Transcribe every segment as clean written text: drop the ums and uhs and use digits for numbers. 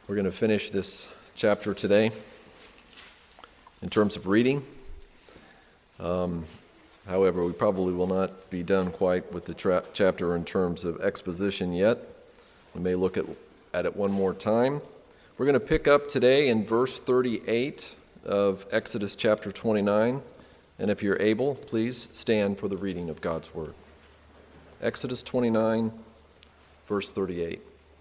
We're going to finish this chapter today in terms of reading. However, we probably will not be done quite with the chapter in terms of exposition yet. We may look at it one more time. We're going to pick up today in verse 38 of Exodus chapter 29. And if you're able, please stand for the reading of God's word. Exodus 29, verse 38.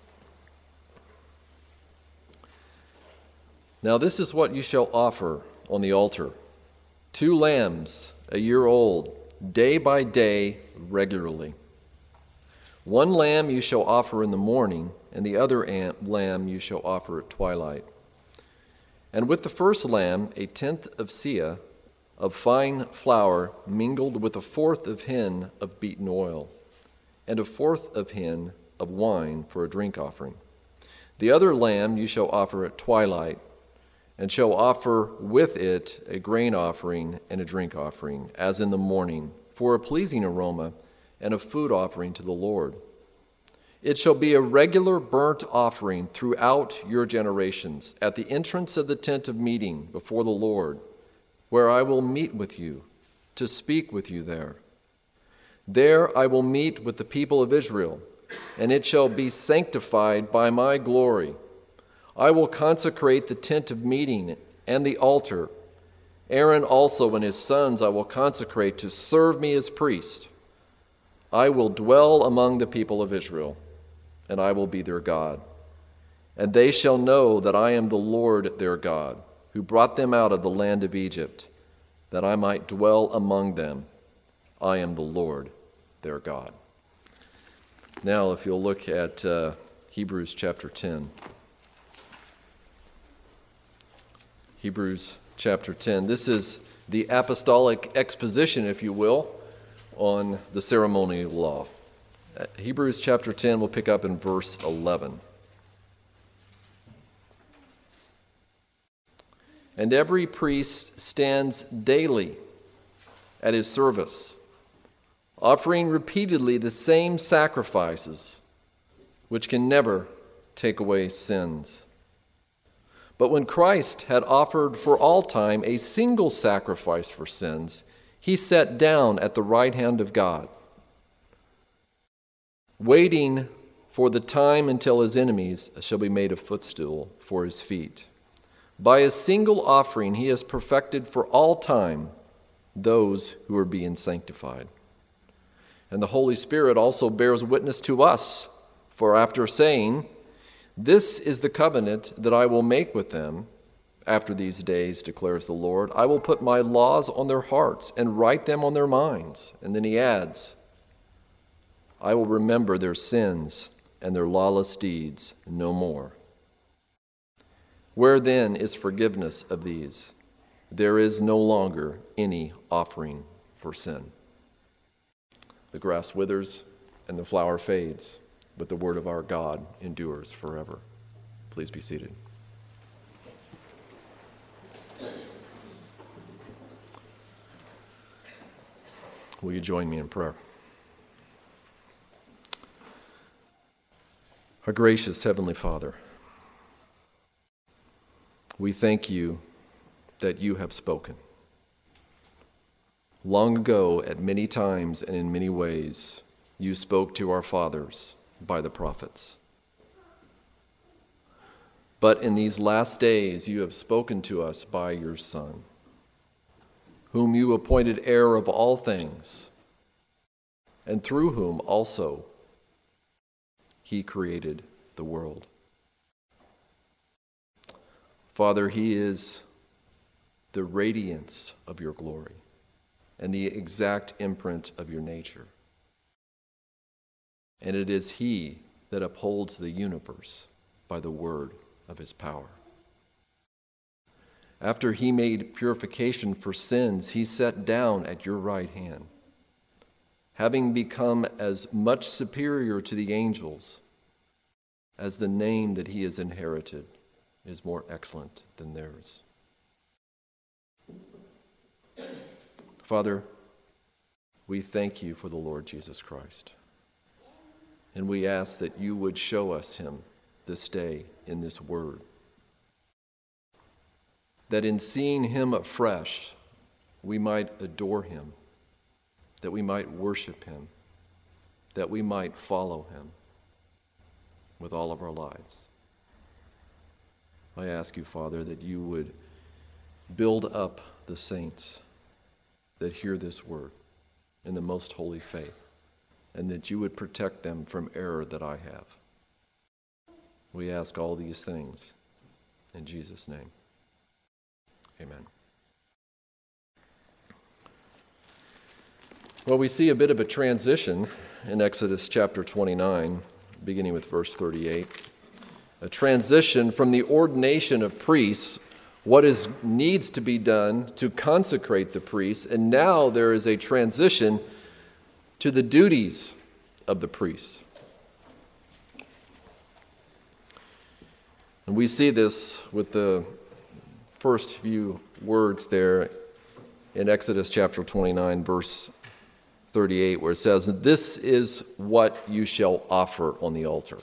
Now this is what you shall offer on the altar: 2 lambs, a year old, day by day, regularly. 1 lamb you shall offer in the morning, and the other lamb you shall offer at twilight. And with the first lamb, 1/10 of seah of fine flour mingled with 1/4 of hin of beaten oil, and 1/4 of hin of wine for a drink offering. The other lamb you shall offer at twilight, and shall offer with it a grain offering and a drink offering, as in the morning, for a pleasing aroma and a food offering to the Lord. It shall be a regular burnt offering throughout your generations, at the entrance of the tent of meeting before the Lord, where I will meet with you, to speak with you there. There I will meet with the people of Israel, and it shall be sanctified by my glory. I will consecrate the tent of meeting and the altar. Aaron also and his sons I will consecrate to serve me as priest. I will dwell among the people of Israel, and I will be their God. And they shall know that I am the Lord their God, who brought them out of the land of Egypt, that I might dwell among them. I am the Lord their God. Now, if you'll look at Hebrews chapter 10. Hebrews chapter 10. This is the apostolic exposition, if you will, on the ceremonial law. Hebrews chapter 10, we'll pick up in verse 11. And every priest stands daily at his service, offering repeatedly the same sacrifices, which can never take away sins. But when Christ had offered for all time a single sacrifice for sins, he sat down at the right hand of God, waiting for the time until his enemies shall be made a footstool for his feet. By a single offering he has perfected for all time those who are being sanctified. And the Holy Spirit also bears witness to us, for after saying, "This is the covenant that I will make with them after these days, declares the Lord. I will put my laws on their hearts and write them on their minds." And then he adds, "I will remember their sins and their lawless deeds no more." Where then is forgiveness of these? There is no longer any offering for sin. The grass withers and the flower fades, but the word of our God endures forever. Please be seated. Will you join me in prayer? Our gracious Heavenly Father, we thank you that you have spoken. Long ago, at many times and in many ways, you spoke to our fathers by the prophets. But in these last days you have spoken to us by your Son, whom you appointed heir of all things, and through whom also he created the world. Father, he is the radiance of your glory and the exact imprint of your nature. And it is he that upholds the universe by the word of his power. After he made purification for sins, he sat down at your right hand, having become as much superior to the angels as the name that he has inherited is more excellent than theirs. Father, we thank you for the Lord Jesus Christ. And we ask that you would show us him this day in this word. That in seeing him afresh, we might adore him, that we might worship him, that we might follow him with all of our lives. I ask you, Father, that you would build up the saints that hear this word in the most holy faith, and that you would protect them from error that I have. We ask all these things in Jesus' name. Amen. Well, we see a bit of a transition in Exodus chapter 29, beginning with verse 38. A transition from the ordination of priests, what needs to be done to consecrate the priests, and now there is a transition to the duties of the priests. And we see this with the first few words there in Exodus chapter 29, verse 38, where it says, "This is what you shall offer on the altar."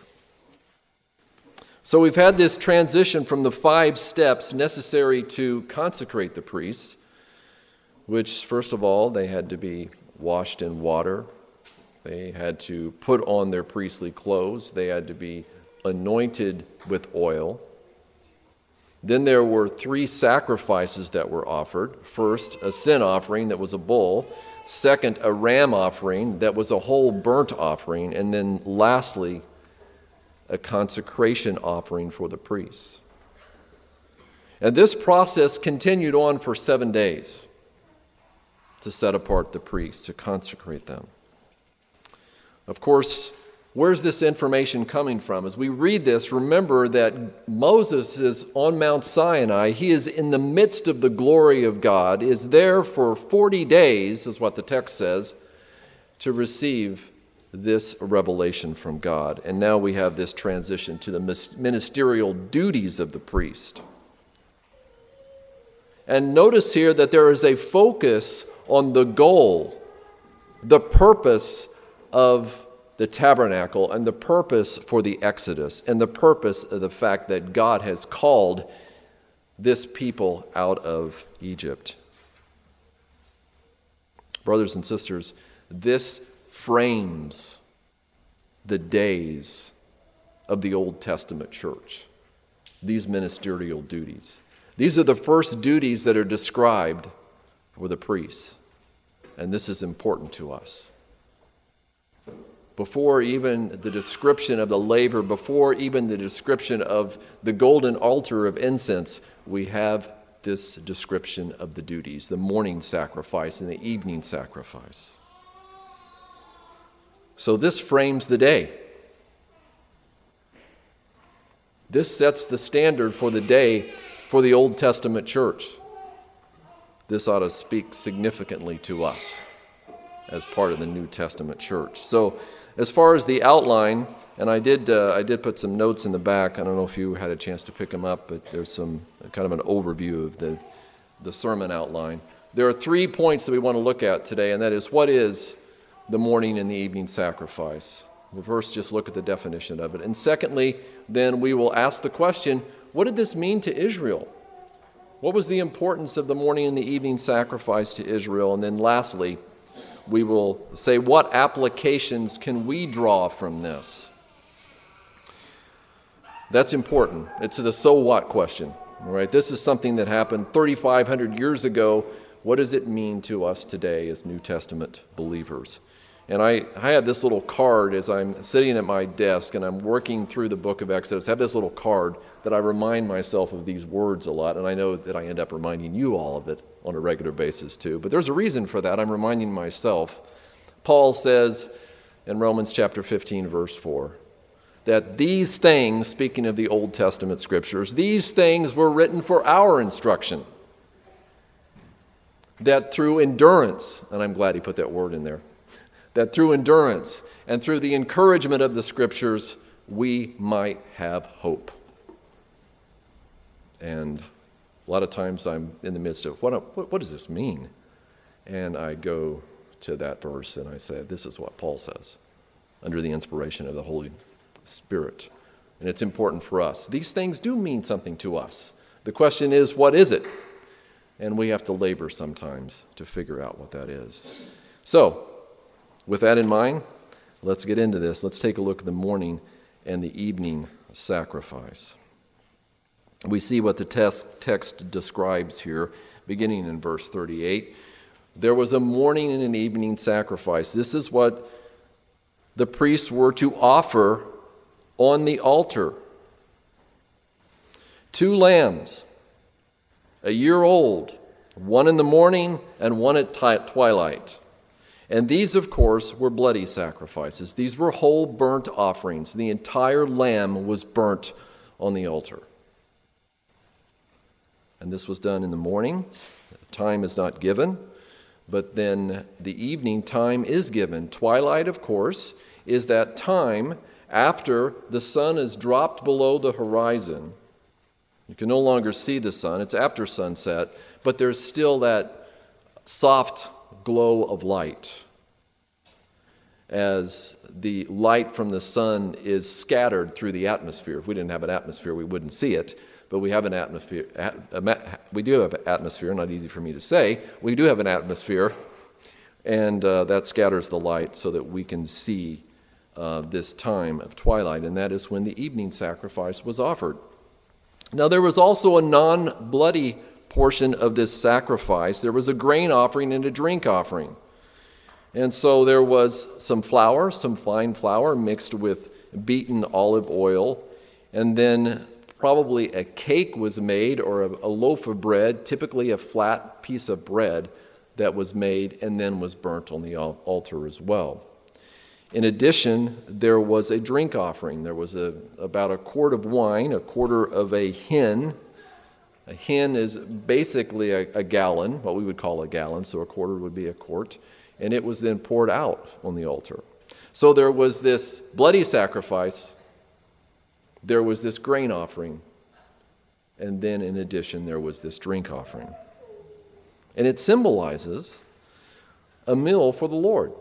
So we've had this transition from the 5 steps necessary to consecrate the priests, which, first of all, they had to be washed in water. They had to put on their priestly clothes. They had to be anointed with oil. Then there were 3 sacrifices that were offered. First, a sin offering that was a bull. Second, a ram offering that was a whole burnt offering. And then lastly, a consecration offering for the priests. And this process continued on for 7 days to set apart the priests, to consecrate them. Of course, where's this information coming from? As we read this, remember that Moses is on Mount Sinai. He is in the midst of the glory of God, is there for 40 days, is what the text says, to receive this revelation from God. And now we have this transition to the ministerial duties of the priest. And notice here that there is a focus on the goal, the purpose of the tabernacle, and the purpose for the Exodus, and the purpose of the fact that God has called this people out of Egypt. Brothers and sisters, this frames the days of the Old Testament church, these ministerial duties. These are the first duties that are described for the priests, and this is important to us. Before even the description of the laver, before even the description of the golden altar of incense, we have this description of the duties, the morning sacrifice and the evening sacrifice. So this frames the day. This sets the standard for the day for the Old Testament church. This ought to speak significantly to us as part of the New Testament church. So as far as the outline, and I did put some notes in the back. I don't know if you had a chance to pick them up, but there's some kind of an overview of the sermon outline. There are 3 points that we want to look at today, and that is, what is the morning and the evening sacrifice? We'll first just look at the definition of it. And secondly, then we will ask the question, what did this mean to Israel? What was the importance of the morning and the evening sacrifice to Israel? And then lastly, we will say, what applications can we draw from this? That's important. It's the so what question. All right? This is something that happened 3,500 years ago. What does it mean to us today as New Testament believers? And I have this little card as I'm sitting at my desk and I'm working through the book of Exodus. I have this little card that I remind myself of these words a lot, and I know that I end up reminding you all of it on a regular basis too. But there's a reason for that. I'm reminding myself. Paul says in Romans chapter 15, verse 4, that these things, speaking of the Old Testament scriptures, these things were written for our instruction, that through endurance, and I'm glad he put that word in there, that through endurance and through the encouragement of the scriptures, we might have hope. And a lot of times I'm in the midst of, what does this mean? And I go to that verse and I say, this is what Paul says, under the inspiration of the Holy Spirit. and it's important for us. These things do mean something to us. The question is, what is it? And we have to labor sometimes to figure out what that is. So, with that in mind, let's get into this. Let's take a look at the morning and the evening sacrifice. We see what the text describes here, beginning in verse 38. There was a morning and an evening sacrifice. This is what the priests were to offer on the altar. 2 lambs, a year old, one in the morning and one at twilight. And these, of course, were bloody sacrifices. These were whole burnt offerings. The entire lamb was burnt on the altar. And this was done in the morning. Time is not given, but then the evening time is given. Twilight, of course, is that time after the sun is dropped below the horizon. You can no longer see the sun. It's after sunset, but there's still that soft glow of light as the light from the sun is scattered through the atmosphere. If we didn't have an atmosphere, we wouldn't see it. But we have an atmosphere. We do have an atmosphere, not easy for me to say. We do have an atmosphere, and that scatters the light so that we can see this time of twilight, and that is when the evening sacrifice was offered. Now, there was also a non-bloody portion of this sacrifice. There was a grain offering and a drink offering. And so there was some flour, some fine flour mixed with beaten olive oil, and then probably a cake was made, or a loaf of bread, typically a flat piece of bread that was made and then was burnt on the altar as well. In addition, there was a drink offering. There was about a quart of wine, a quarter of a hin. A hin is basically a gallon, what we would call a gallon, so a quarter would be a quart, and it was then poured out on the altar. So there was this bloody sacrifice, there was this grain offering, and then in addition there was this drink offering. And it symbolizes a meal for the Lord.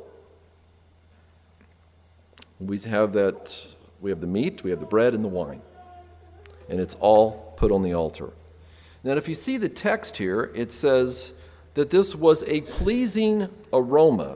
We have the meat, we have the bread and the wine, and it's all put on the altar. Now, if you see the text here, it says that this was a pleasing aroma,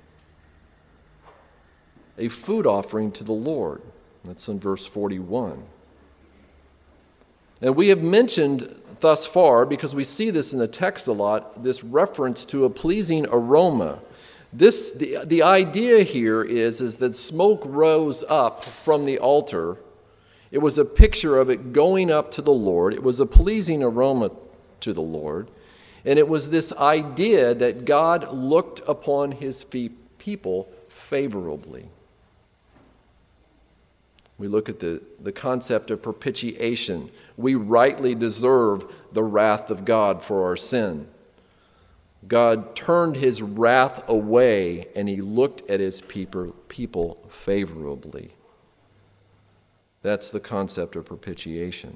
a food offering to the Lord. That's in verse 41. And we have mentioned thus far, because we see this in the text a lot, this reference to a pleasing aroma. The idea here is that smoke rose up from the altar. It was a picture of it going up to the Lord. It was a pleasing aroma to the Lord. And it was this idea that God looked upon his people favorably. We look at the concept of propitiation. We rightly deserve the wrath of God for our sin. God turned his wrath away, and he looked at his people favorably. That's the concept of propitiation.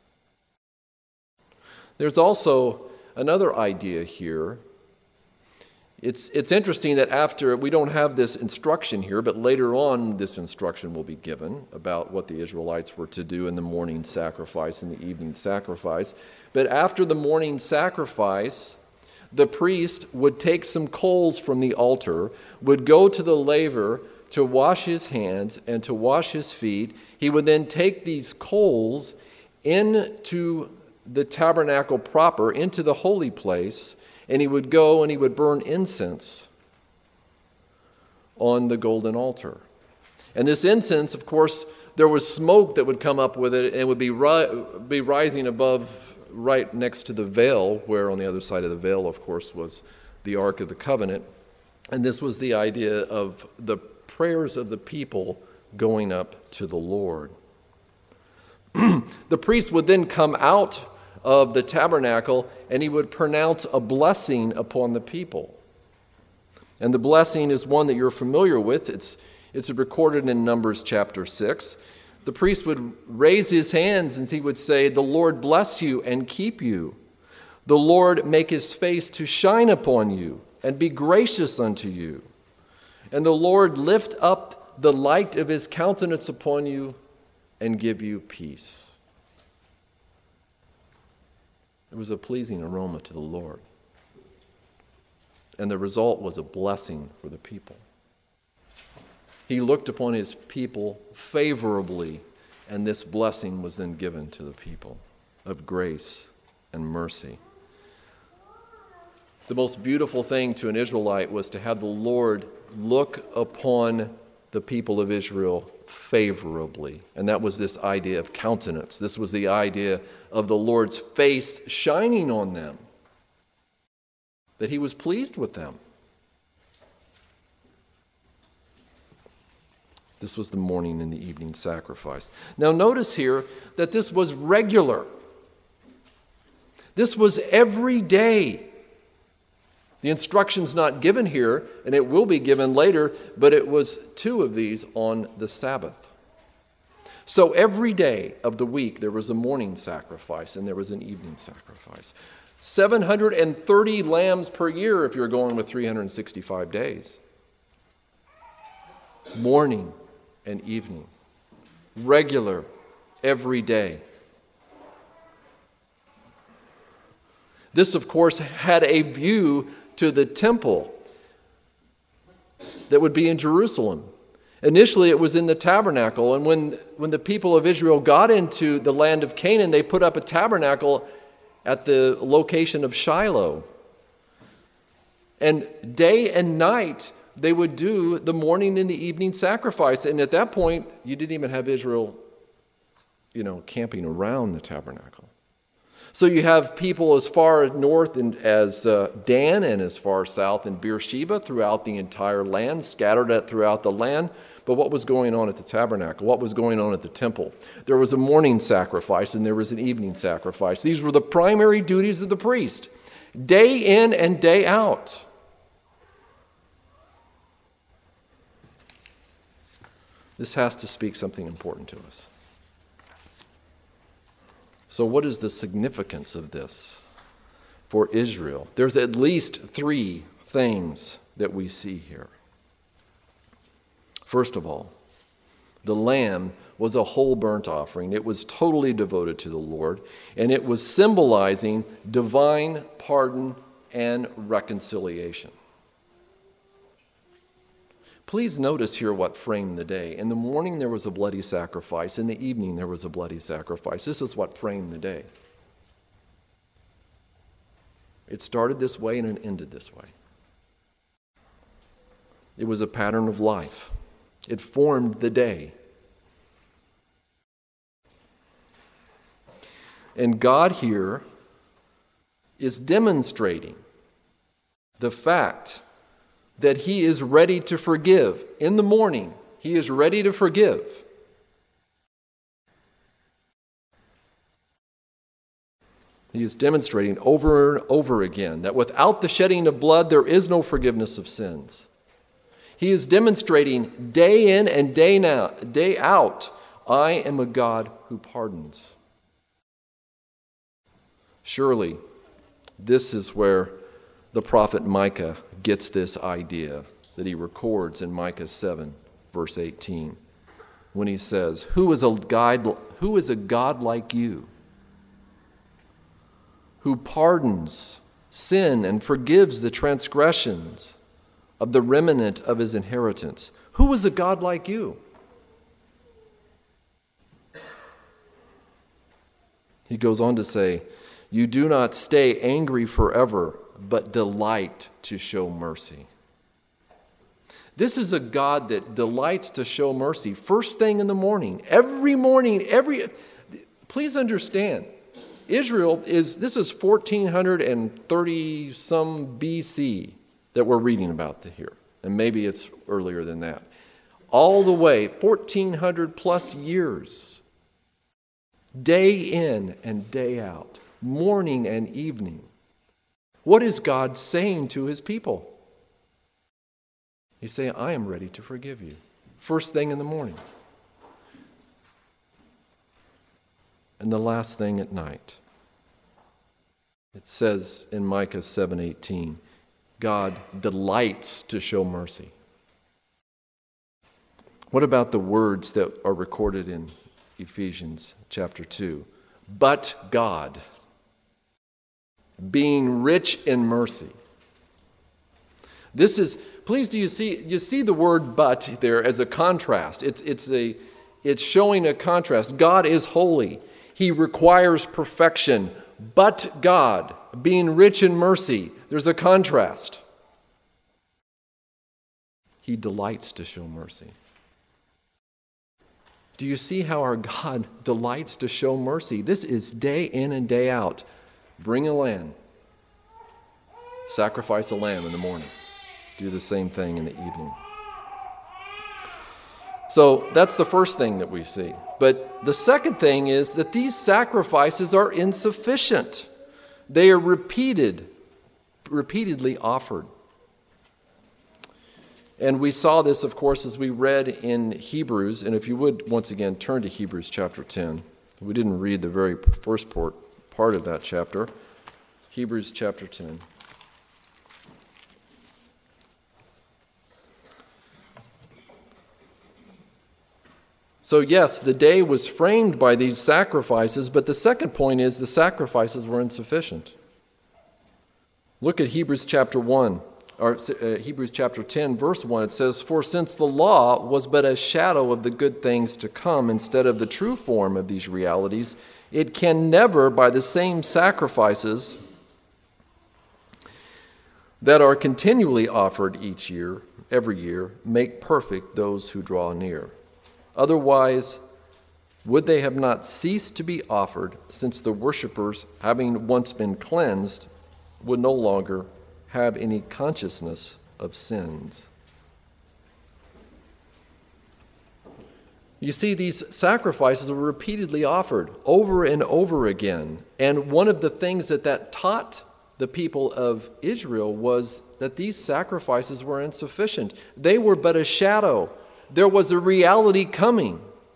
There's also another idea here. It's interesting that after, we don't have this instruction here, but later on this instruction will be given about what the Israelites were to do in the morning sacrifice and the evening sacrifice. But after the morning sacrifice, the priest would take some coals from the altar, would go to the laver to wash his hands and to wash his feet. He would then take these coals into the tabernacle proper, into the holy place, and he would go and he would burn incense on the golden altar. And this incense, of course, there was smoke that would come up with it, and it would be rising above, right next to the veil, where on the other side of the veil, of course, was the Ark of the Covenant. And this was the idea of the prayers of the people going up to the Lord. The priest would then come out of the tabernacle, and he would pronounce a blessing upon the people. And the blessing is one that you're familiar with. It's recorded in Numbers chapter 6. The priest would raise his hands and he would say, "The Lord bless you and keep you. The Lord make his face to shine upon you and be gracious unto you. And the Lord lift up the light of his countenance upon you and give you peace. It was a pleasing aroma to the Lord. And the result was a blessing for the people. He looked upon his people favorably, and this blessing was then given to the people of grace and mercy. The most beautiful thing to an Israelite was to have the Lord look upon the people of Israel favorably. And that was this idea of countenance. This was the idea of the Lord's face shining on them, that he was pleased with them. This was the morning and the evening sacrifice. Now notice here that this was regular. This was every day. The instruction's not given here, and it will be given later, but it was 2 of these on the Sabbath. So every day of the week there was a morning sacrifice and there was an evening sacrifice. 730 lambs per year if you're going with 365 days. Morning and evening. Regular, every day. This, of course, had a view to the temple that would be in Jerusalem. Initially, it was in the tabernacle, and when the people of Israel got into the land of Canaan, they put up a tabernacle at the location of Shiloh. And day and night, they would do the morning and the evening sacrifice. And at that point, you didn't even have Israel, camping around the tabernacle. So you have people as far north as Dan and as far south in Beersheba throughout the entire land, scattered throughout the land. But what was going on at the tabernacle? What was going on at the temple? There was a morning sacrifice and there was an evening sacrifice. These were the primary duties of the priest, day in and day out. This has to speak something important to us. So what is the significance of this for Israel? There's at least 3 things that we see here. First of all, the lamb was a whole burnt offering. It was totally devoted to the Lord, and it was symbolizing divine pardon and reconciliation. Please notice here what framed the day. In the morning there was a bloody sacrifice. In the evening there was a bloody sacrifice. This is what framed the day. It started this way and it ended this way. It was a pattern of life. It formed the day. And God here is demonstrating the fact that he is ready to forgive. In the morning, he is ready to forgive. He is demonstrating over and over again that without the shedding of blood, there is no forgiveness of sins. He is demonstrating day in and day out, I am a God who pardons. Surely, this is where the prophet Micah gets this idea that he records in Micah 7, verse 18, when he says, Who is a God like you, who pardons sin and forgives the transgressions of the remnant of his inheritance? Who is a God like you? He goes on to say, You do not stay angry forever, but delight to show mercy. This is a God that delights to show mercy first thing in the morning. Every morning, please understand, Israel this is 1430 some BC that we're reading about here. And maybe it's earlier than that. All the way, 1400 plus years. Day in and day out. Morning and evening. What is God saying to his people? He's saying, I am ready to forgive you. First thing in the morning. And the last thing at night. It says in Micah 7:18, God delights to show mercy. What about the words that are recorded in Ephesians chapter 2. But God, being rich in mercy. This is, please, do you see the word but there as a contrast? It's showing a contrast. God is holy. He requires perfection. But God, being rich in mercy, there's a contrast. He delights to show mercy. Do you see how our God delights to show mercy? This is day in and day out. Bring a lamb. Sacrifice a lamb in the morning. Do the same thing in the evening. So that's the first thing that we see. But the second thing is that these sacrifices are insufficient. They are repeatedly offered. And we saw this, of course, as we read in Hebrews. And if you would, once again, turn to Hebrews chapter 10. We didn't read the very first part of that chapter. Hebrews chapter 10. So yes, the day was framed by these sacrifices, but the second point is the sacrifices were insufficient. Look at Hebrews chapter 1, or Hebrews chapter 10, verse 1. It says, "For since the law was but a shadow of the good things to come instead of the true form of these realities, it can never, by the same sacrifices that are continually offered every year, make perfect those who draw near. Otherwise, would they have not ceased to be offered, since the worshippers, having once been cleansed, would no longer have any consciousness of sins?" You see, these sacrifices were repeatedly offered over and over again. And one of the things that taught the people of Israel was that these sacrifices were insufficient. They were but a shadow. There was a reality coming.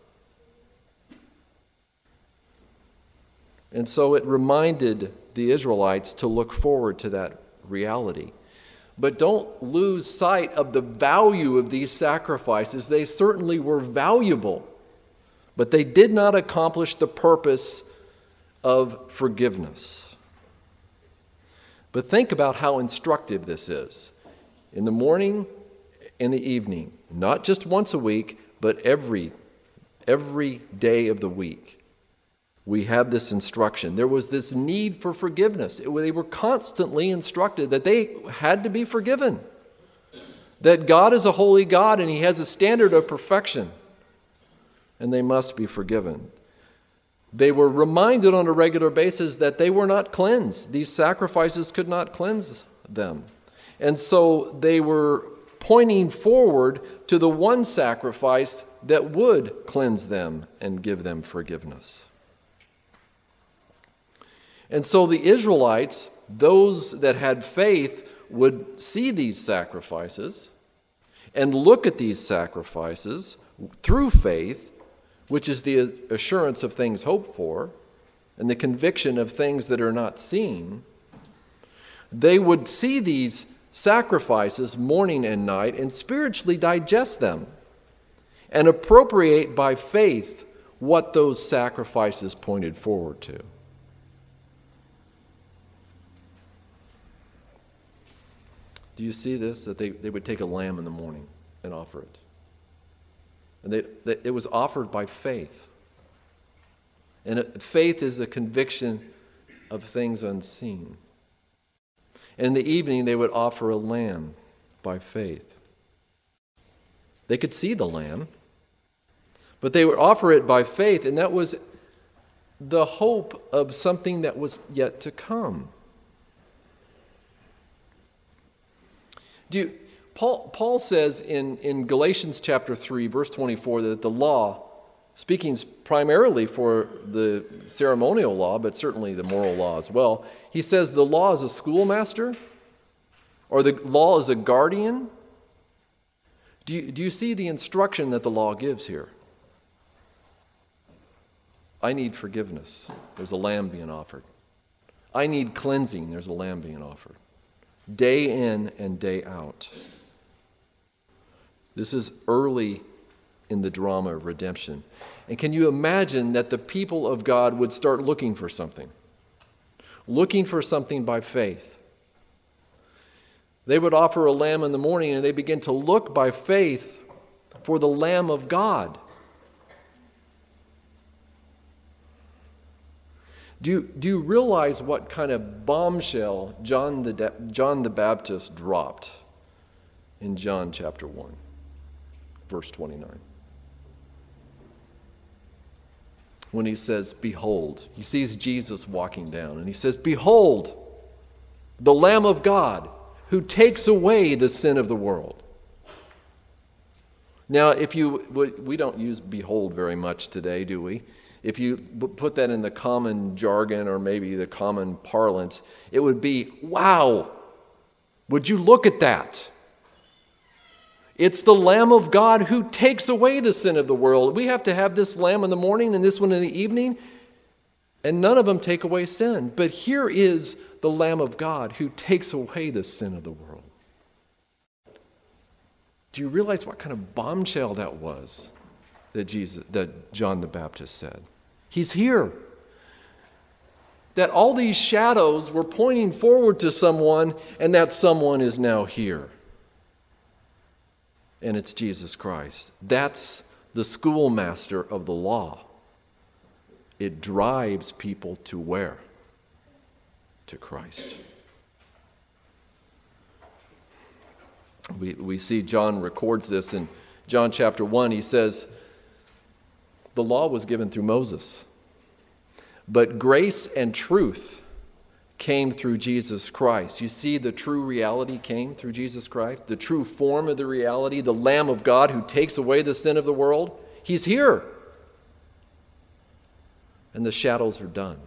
And so it reminded the Israelites to look forward to that reality. But don't lose sight of the value of these sacrifices. They certainly were valuable, but they did not accomplish the purpose of forgiveness. But think about how instructive this is. In the morning, in the evening, not just once a week, but every day of the week, we have this instruction. There was this need for forgiveness. They were constantly instructed that they had to be forgiven, that God is a holy God and He has a standard of perfection, and they must be forgiven. They were reminded on a regular basis that they were not cleansed. These sacrifices could not cleanse them. And so they were pointing forward to the one sacrifice that would cleanse them and give them forgiveness. And so the Israelites, those that had faith, would see these sacrifices and look at these sacrifices through faith, which is the assurance of things hoped for and the conviction of things that are not seen. They would see these sacrifices morning and night and spiritually digest them and appropriate by faith what those sacrifices pointed forward to. Do you see this? That they would take a lamb in the morning and offer it. And it was offered by faith. And faith is a conviction of things unseen. And in the evening, they would offer a lamb by faith. They could see the lamb, but they would offer it by faith, and that was the hope of something that was yet to come. Paul says in Galatians chapter 3, verse 24, that the law, speaking primarily for the ceremonial law, but certainly the moral law as well, he says the law is a schoolmaster, or the law is a guardian. Do you see the instruction that the law gives here? I need forgiveness. There's a lamb being offered. I need cleansing. There's a lamb being offered. Day in and day out. This is early in the drama of redemption. And can you imagine that the people of God would start looking for something by faith? They would offer a lamb in the morning, and they begin to look by faith for the Lamb of God. Do you realize what kind of bombshell John the Baptist dropped in John chapter 1, verse 29? When he says, behold, he sees Jesus walking down, and he says, behold, the Lamb of God who takes away the sin of the world. Now, we don't use behold very much today, do we? If you put that in the common jargon or maybe the common parlance, it would be, wow, would you look at that? It's the Lamb of God who takes away the sin of the world. We have to have this lamb in the morning and this one in the evening, and none of them take away sin. But here is the Lamb of God who takes away the sin of the world. Do you realize what kind of bombshell that was that John the Baptist said? He's here. That all these shadows were pointing forward to someone, and that someone is now here. And it's Jesus Christ. That's the schoolmaster of the law. It drives people to where? To Christ. We see John records this in John chapter 1. He says, the law was given through Moses, but grace and truth came through Jesus Christ. You see, the true reality came through Jesus Christ, the true form of the reality, the Lamb of God who takes away the sin of the world. He's here. And the shadows are done.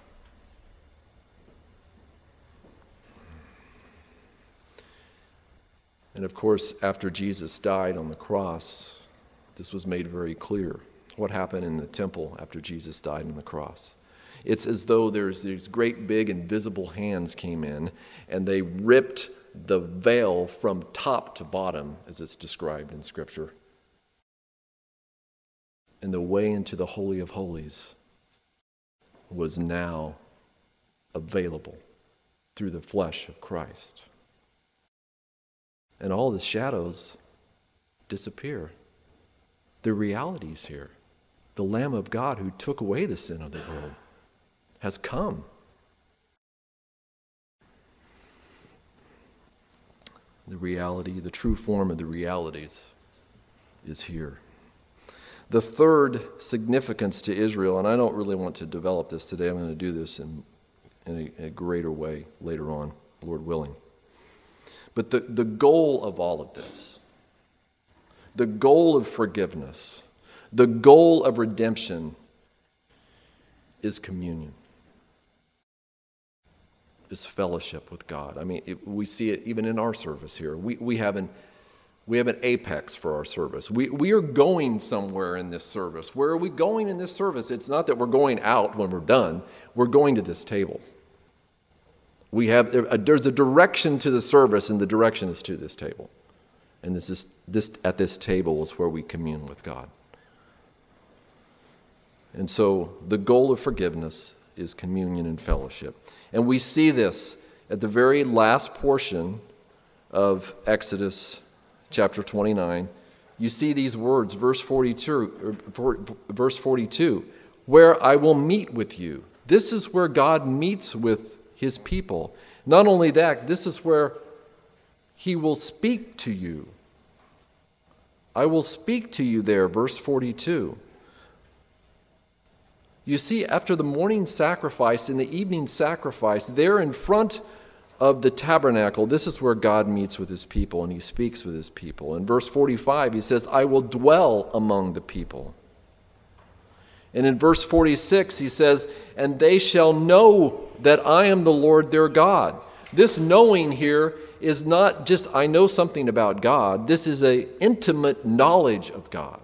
And of course, after Jesus died on the cross, this was made very clear. What happened in the temple after Jesus died on the cross? It's as though there's these great big invisible hands came in and they ripped the veil from top to bottom, as it's described in Scripture. And the way into the Holy of Holies was now available through the flesh of Christ. And all the shadows disappear. The reality's here. The Lamb of God who took away the sin of the world has come. The reality, the true form of the realities is here. The third significance to Israel, and I don't really want to develop this today, I'm going to do this in a greater way later on, Lord willing. But the goal of all of this, the goal of forgiveness, the goal of redemption is communion, is fellowship with God. I mean, we see it even in our service here. We have an apex for our service. We are going somewhere in this service. Where are we going in this service? It's not that we're going out when we're done. We're going to this table. There's a direction to the service, and the direction is to this table. And this at this table is where we commune with God. And so the goal of forgiveness is communion and fellowship. And we see this at the very last portion of Exodus chapter 29. You see these words, verse 42, where I will meet with you. This is where God meets with his people. Not only that, this is where he will speak to you. I will speak to you there, verse 42. You see, after the morning sacrifice and the evening sacrifice, there in front of the tabernacle, this is where God meets with his people and he speaks with his people. In verse 45, he says, I will dwell among the people. And in verse 46, he says, and they shall know that I am the Lord their God. This knowing here is not just, I know something about God. This is an intimate knowledge of God.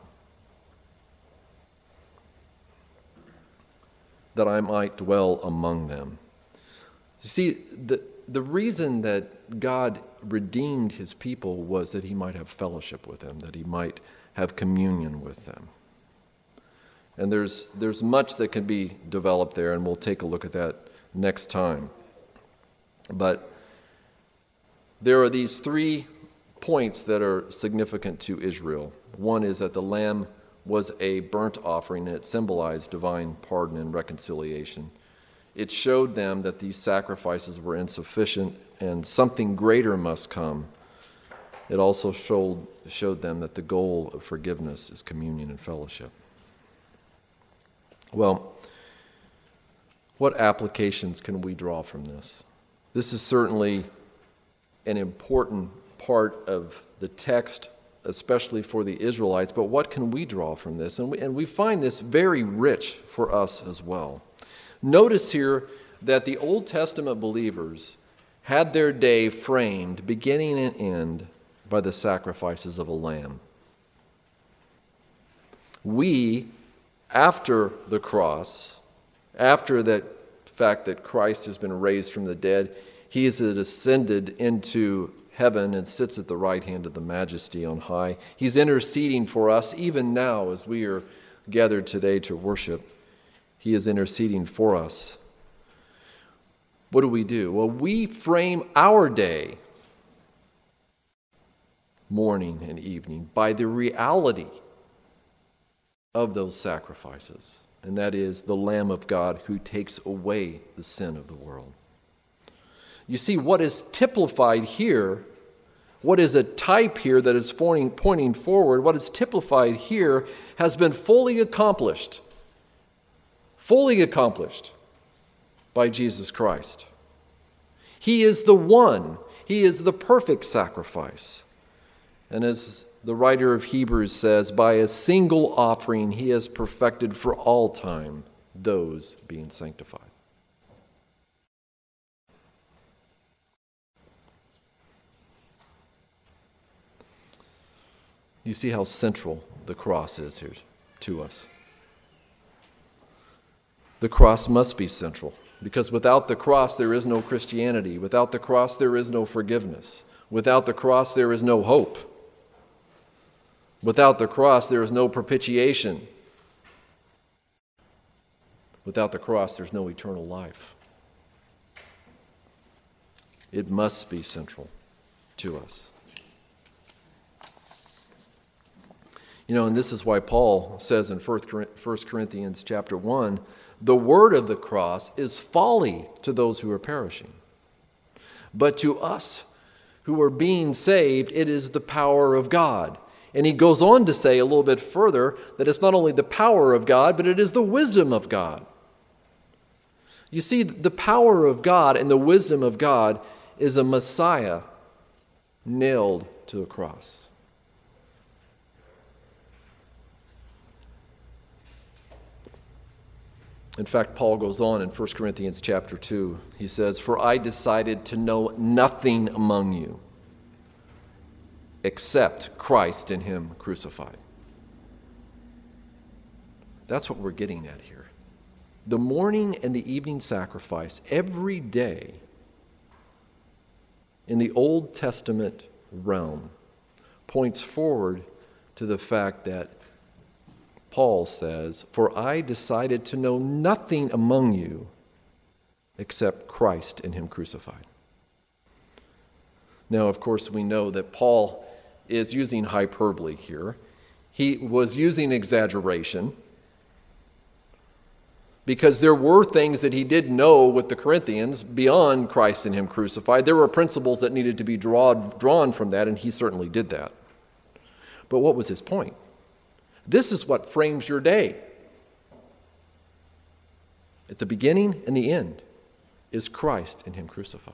That I might dwell among them. You see, the reason that God redeemed his people was that he might have fellowship with them, that he might have communion with them. And there's much that can be developed there, and we'll take a look at that next time. But there are these 3 points that are significant to Israel. One is that the lamb was a burnt offering, and it symbolized divine pardon and reconciliation. It showed them that these sacrifices were insufficient and something greater must come. It also showed them that the goal of forgiveness is communion and fellowship. Well, what applications can we draw from this? This is certainly an important part of the text, especially for the Israelites, but what can we draw from this? And we find this very rich for us as well. Notice here that the Old Testament believers had their day framed, beginning and end, by the sacrifices of a lamb. We, after the cross, after that fact that Christ has been raised from the dead, he is ascended into heaven and sits at the right hand of the Majesty on high. He's interceding for us even now as we are gathered today to worship. He is interceding for us. What do? Well, we frame our day, morning and evening, by the reality of those sacrifices, and that is the Lamb of God who takes away the sin of the world. You see, what is typified here, what is a type here that is pointing forward, what is typified here has been fully accomplished by Jesus Christ. He is the one, he is the perfect sacrifice. And as the writer of Hebrews says, by a single offering he has perfected for all time those being sanctified. You see how central the cross is here to us. The cross must be central, because without the cross there is no Christianity. Without the cross there is no forgiveness. Without the cross there is no hope. Without the cross there is no propitiation. Without the cross there's no eternal life. It must be central to us. You know, and this is why Paul says in 1 Corinthians chapter 1, the word of the cross is folly to those who are perishing. But to us who are being saved, it is the power of God. And he goes on to say a little bit further that it's not only the power of God, but it is the wisdom of God. You see, the power of God and the wisdom of God is a Messiah nailed to a cross. In fact, Paul goes on in 1 Corinthians chapter 2. He says, "For I decided to know nothing among you except Christ and him crucified." That's what we're getting at here. The morning and the evening sacrifice every day in the Old Testament realm points forward to the fact that Paul says, "For I decided to know nothing among you except Christ and him crucified." Now, of course, we know that Paul is using hyperbole here. He was using exaggeration because there were things that he did know with the Corinthians beyond Christ and him crucified. There were principles that needed to be drawn from that, and he certainly did that. But what was his point? This is what frames your day. At the beginning and the end is Christ and him crucified.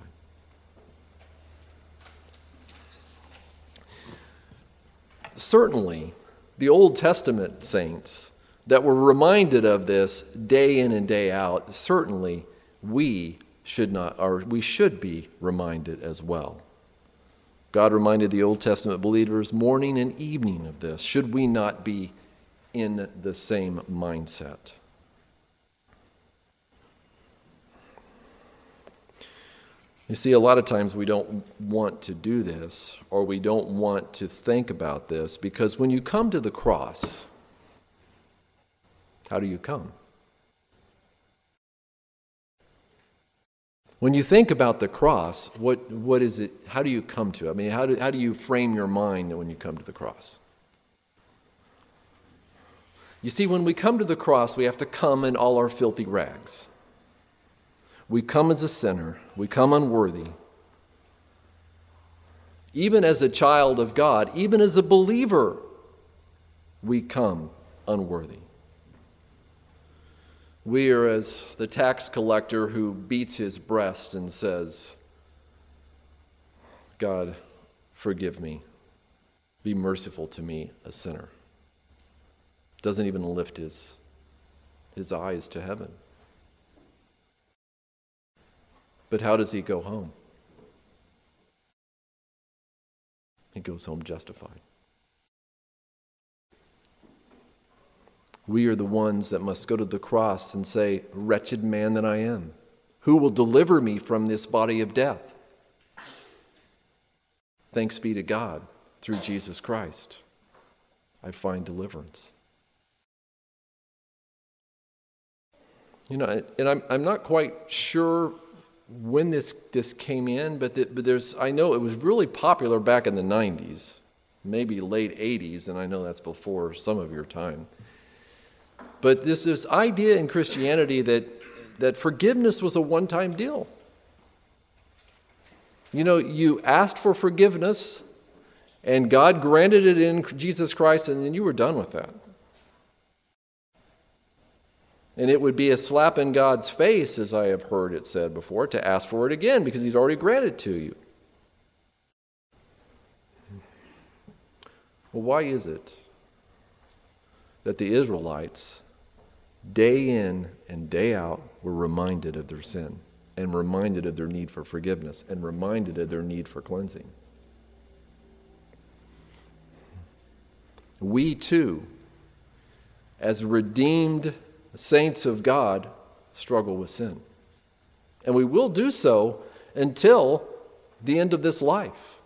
Certainly, the Old Testament saints that were reminded of this day in and day out, certainly we should be reminded as well. God reminded the Old Testament believers morning and evening of this. Should we not be in the same mindset? You see, a lot of times we don't want to do this, or we don't want to think about this, because when you come to the cross, how do you come? When you think about the cross, what is it? How do you come to it? I mean, how do you frame your mind when you come to the cross? You see, when we come to the cross, we have to come in all our filthy rags. We come as a sinner. We come unworthy. Even as a child of God, even as a believer, we come unworthy. We are as the tax collector who beats his breast and says, God, forgive me. Be merciful to me, a sinner. Doesn't even lift his eyes to heaven. But how does he go home? He goes home justified. We are the ones that must go to the cross and say, wretched man that I am, who will deliver me from this body of death? Thanks be to God, through Jesus Christ, I find deliverance. You know, and I'm not quite sure when this came in, but I know it was really popular back in the 90s, maybe late 80s, and I know that's before some of your time. But this idea in Christianity that forgiveness was a one-time deal. You know, you asked for forgiveness, and God granted it in Jesus Christ, and then you were done with that. And it would be a slap in God's face, as I have heard it said before, to ask for it again because he's already granted it to you. Well, why is it that the Israelites, day in and day out, were reminded of their sin and reminded of their need for forgiveness and reminded of their need for cleansing? We too, as redeemed saints of God, struggle with sin. And we will do so until the end of this life.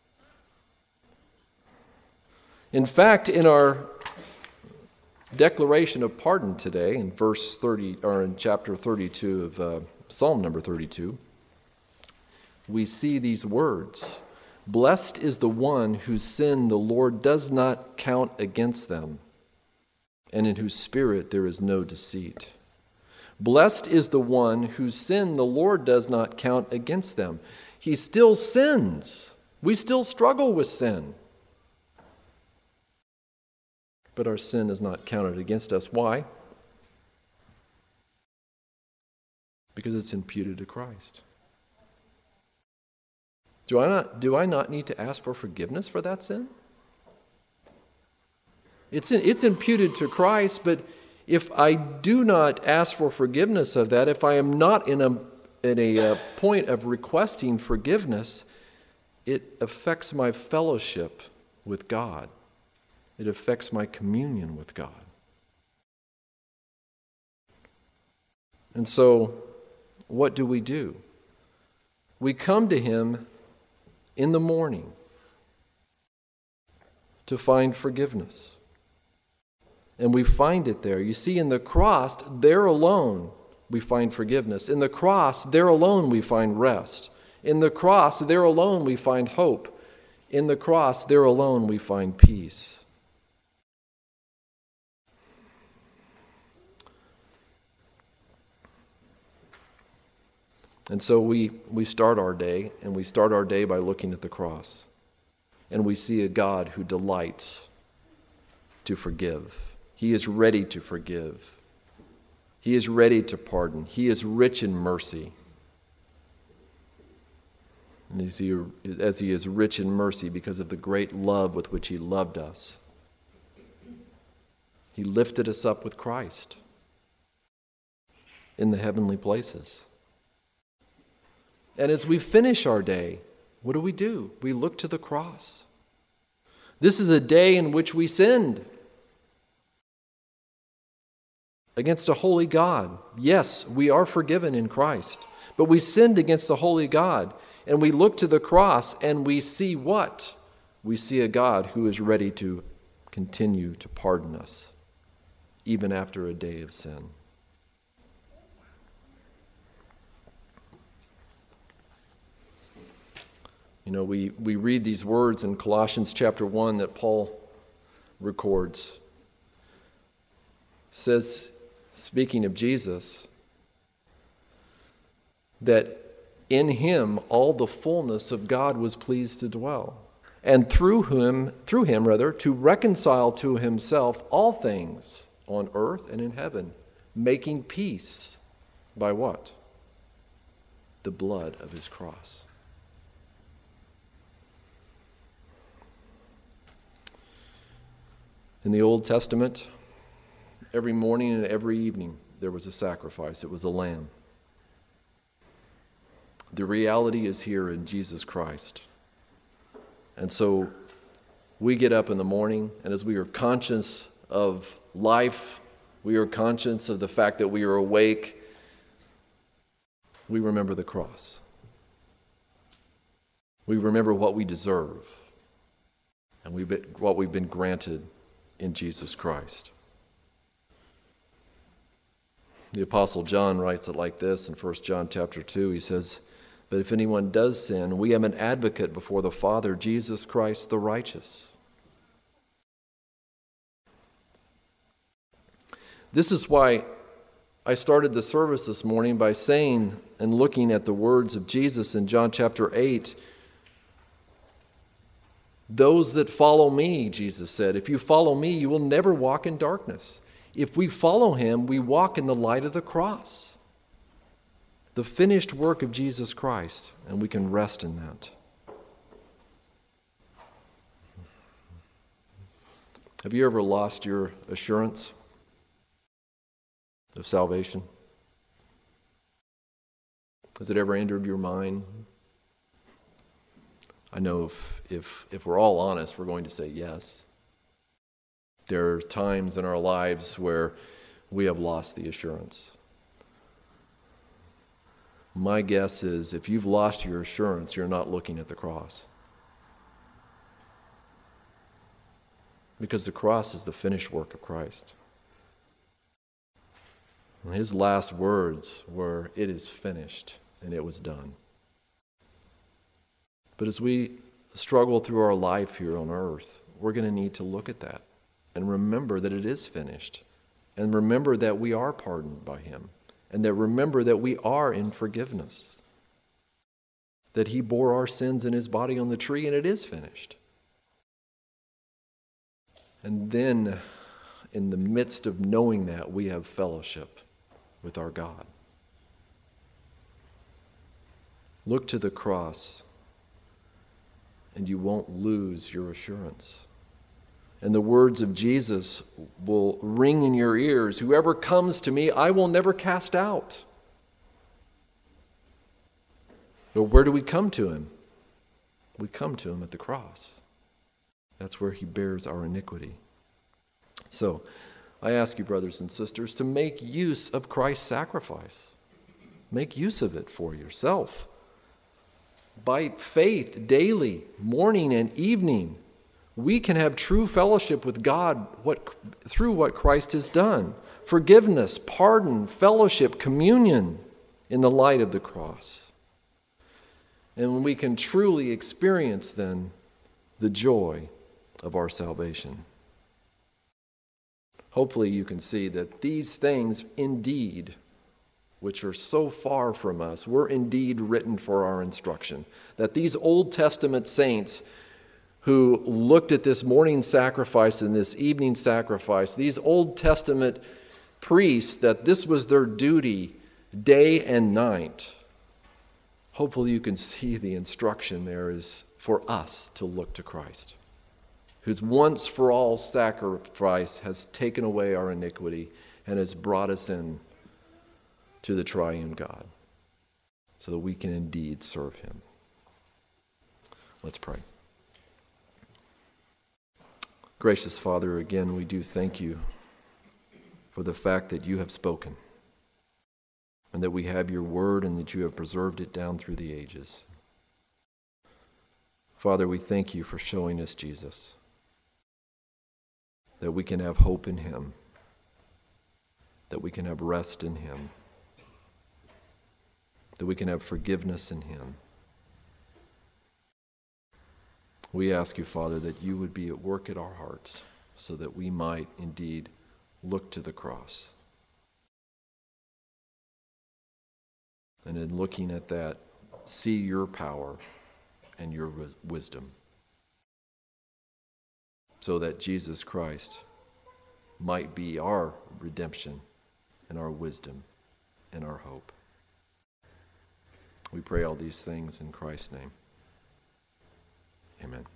In fact, in our declaration of pardon today, in verse 30, or in chapter 32 of Psalm number 32, we see these words: "Blessed is the one whose sin the Lord does not count against them, and in whose spirit there is no deceit." Blessed is the one whose sin the Lord does not count against them. He still sins. We still struggle with sin. But our sin is not counted against us. Why? Because it's imputed to Christ. Do I not need to ask for forgiveness for that sin? It's imputed to Christ, but if I do not ask for forgiveness of that, if I am not in a point of requesting forgiveness, it affects my fellowship with God. It affects my communion with God. And so, what do? We come to Him in the morning to find forgiveness. And we find it there. You see, in the cross, there alone, we find forgiveness. In the cross, there alone, we find rest. In the cross, there alone, we find hope. In the cross, there alone, we find peace. And so we start our day, and we start our day by looking at the cross. And we see a God who delights to forgive. He is ready to forgive. He is ready to pardon. He is rich in mercy. And as he is rich in mercy because of the great love with which he loved us, he lifted us up with Christ in the heavenly places. And as we finish our day, what do? We look to the cross. This is a day in which we sinned against a holy God. Yes, we are forgiven in Christ. But we sinned against the holy God, and we look to the cross, and we see what? We see a God who is ready to continue to pardon us, even after a day of sin. You know, we read these words in Colossians chapter 1 that Paul records. It says, speaking of Jesus, that in him all the fullness of God was pleased to dwell, and through him to reconcile to himself all things on earth and in heaven, making peace by what? The blood of his cross. In the Old Testament, every morning and every evening, there was a sacrifice. It was a lamb. The reality is here in Jesus Christ. And so we get up in the morning, and as we are conscious of life, we are conscious of the fact that we are awake, we remember the cross. We remember what we deserve and what we've been granted in Jesus Christ. The Apostle John writes it like this in 1 John chapter 2. He says, "But if anyone does sin, we have an advocate before the Father, Jesus Christ the righteous." This is why I started the service this morning by saying and looking at the words of Jesus in John chapter 8. "Those that follow me," Jesus said, "if you follow me, you will never walk in darkness." If we follow him, we walk in the light of the cross, the finished work of Jesus Christ, and we can rest in that. Have you ever lost your assurance of salvation? Has it ever entered your mind? I know if we're all honest, we're going to say yes. There are times in our lives where we have lost the assurance. My guess is if you've lost your assurance, you're not looking at the cross. Because the cross is the finished work of Christ. And his last words were, "It is finished," and it was done. But as we struggle through our life here on earth, we're going to need to look at that and remember that it is finished, and remember that we are pardoned by him, and that remember that we are in forgiveness, that he bore our sins in his body on the tree, and it is finished. And then, in the midst of knowing that, we have fellowship with our God. Look to the cross, and you won't lose your assurance. And the words of Jesus will ring in your ears. "Whoever comes to me, I will never cast out." But where do we come to him? We come to him at the cross. That's where he bears our iniquity. So, I ask you, brothers and sisters, to make use of Christ's sacrifice. Make use of it for yourself. By faith, daily, morning and evening, we can have true fellowship with God through what Christ has done. Forgiveness, pardon, fellowship, communion in the light of the cross. And we can truly experience then the joy of our salvation. Hopefully you can see that these things indeed, which are so far from us, were indeed written for our instruction. That these Old Testament saints who looked at this morning sacrifice and this evening sacrifice, these Old Testament priests, that this was their duty day and night. Hopefully you can see the instruction there is for us to look to Christ, whose once for all sacrifice has taken away our iniquity and has brought us in to the triune God, so that we can indeed serve him. Let's pray. Gracious Father, again, we do thank you for the fact that you have spoken, and that we have your word and that you have preserved it down through the ages. Father, we thank you for showing us Jesus, that we can have hope in him, that we can have rest in him, that we can have forgiveness in him. We ask you, Father, that you would be at work at our hearts so that we might indeed look to the cross. And in looking at that, see your power and your wisdom, so that Jesus Christ might be our redemption and our wisdom and our hope. We pray all these things in Christ's name. Amen.